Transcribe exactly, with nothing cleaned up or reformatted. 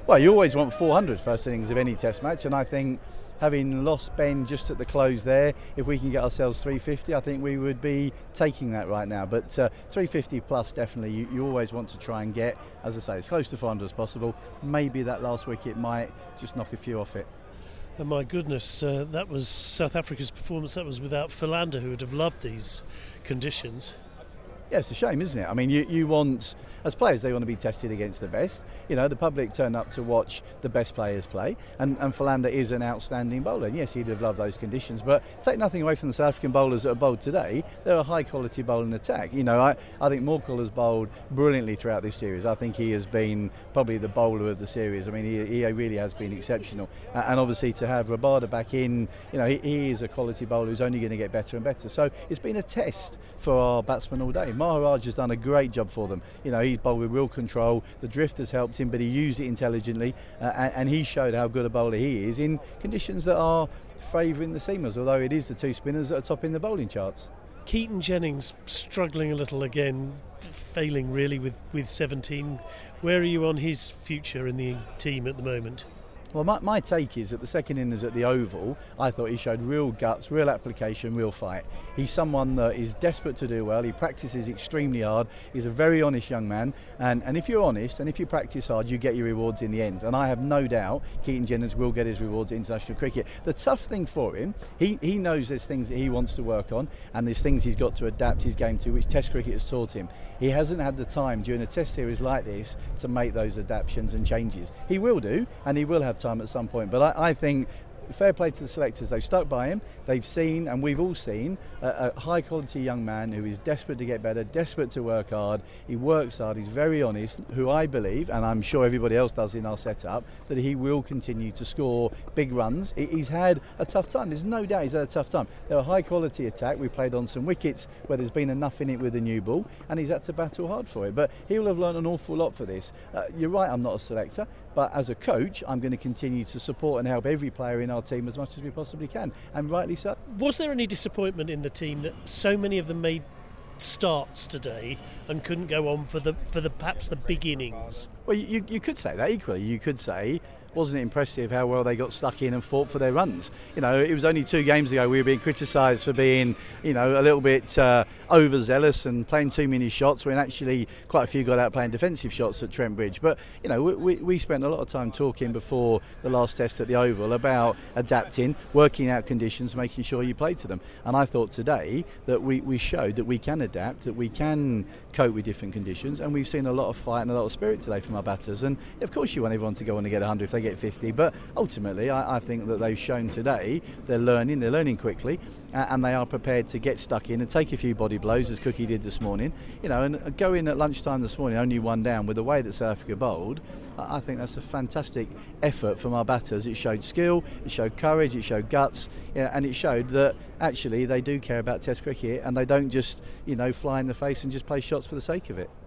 Well, you always want four hundred first innings of any Test match, and I think having lost Ben just at the close there, if we can get ourselves three fifty, I think we would be taking that right now. But uh, three fifty plus, definitely, you, you always want to try and get, as I say, as close to four hundred as possible. Maybe that last wicket might just knock a few off it. And my goodness, uh, that was South Africa's performance. That was without Philander, who would have loved these conditions. Yeah, it's a shame, isn't it? I mean, you, you want, as players, they want to be tested against the best. You know, the public turn up to watch the best players play, and, and Philander is an outstanding bowler. And yes, he'd have loved those conditions, but take nothing away from the South African bowlers that are bowled today. They're a high-quality bowling attack. You know, I, I think Morkel has bowled brilliantly throughout this series. I think he has been probably the bowler of the series. I mean, he, he really has been exceptional. Uh, and obviously to have Rabada back in, you know, he, he is a quality bowler who's only going to get better and better. So it's been a test for our batsmen all day. Maharaj has done a great job for them. You know, he's bowled with real control. The drift has helped him, but he used it intelligently, uh, and, and he showed how good a bowler he is in conditions that are favouring the seamers, although it is the two spinners that are topping the bowling charts. Keaton Jennings struggling a little again, failing really with, with seventeen. Where are you on his future in the team at the moment? Well, my, my take is that the second innings at the Oval, I thought he showed real guts, real application, real fight. He's someone that is desperate to do well. He practices extremely hard. He's a very honest young man. And, and if you're honest and if you practice hard, you get your rewards in the end. And I have no doubt Keaton Jennings will get his rewards in international cricket. The tough thing for him, he, he knows there's things that he wants to work on, and there's things he's got to adapt his game to, which Test cricket has taught him. He hasn't had the time during a Test series like this to make those adaptations and changes. He will do, and he will have time at some point, but I, I think fair play to the selectors. They've stuck by him. They've seen, and we've all seen, a, a high quality young man who is desperate to get better, desperate to work hard. He works hard, he's very honest, who I believe, and I'm sure everybody else does in our setup, that he will continue to score big runs. He's had a tough time. There's no doubt he's had a tough time. They're a high quality attack. We played on some wickets where there's been enough in it with the new ball, and he's had to battle hard for it. But he will have learned an awful lot for this. Uh, you're right, I'm not a selector, but as a coach, I'm going to continue to support and help every player in our team as much as we possibly can, and rightly so. Was there any disappointment in the team that so many of them made starts today and couldn't go on for the for the perhaps the big innings? Well, you, you could say that. Equally, you could say, wasn't it impressive how well they got stuck in and fought for their runs? You know, it was only two games ago we were being criticised for being, you know, a little bit uh, overzealous and playing too many shots, when actually quite a few got out playing defensive shots at Trent Bridge. But, you know, we, we spent a lot of time talking before the last test at the Oval about adapting, working out conditions, making sure you play to them. And I thought today that we, we showed that we can adapt, that we can cope with different conditions, and we've seen a lot of fight and a lot of spirit today from our batters. And of course you want everyone to go on and get one hundred if they get fifty, but ultimately I, I think that they've shown today they're learning, they're learning quickly, uh, and they are prepared to get stuck in and take a few body blows, as Cookie did this morning. You know, and go in at lunchtime this morning only one down with the way that South Africa bowled. I think that's a fantastic effort from our batters. It showed skill, it showed courage, it showed guts, yeah, and it showed that actually they do care about Test cricket, and they don't just, you know, fly in the face and just play shots for the sake of it.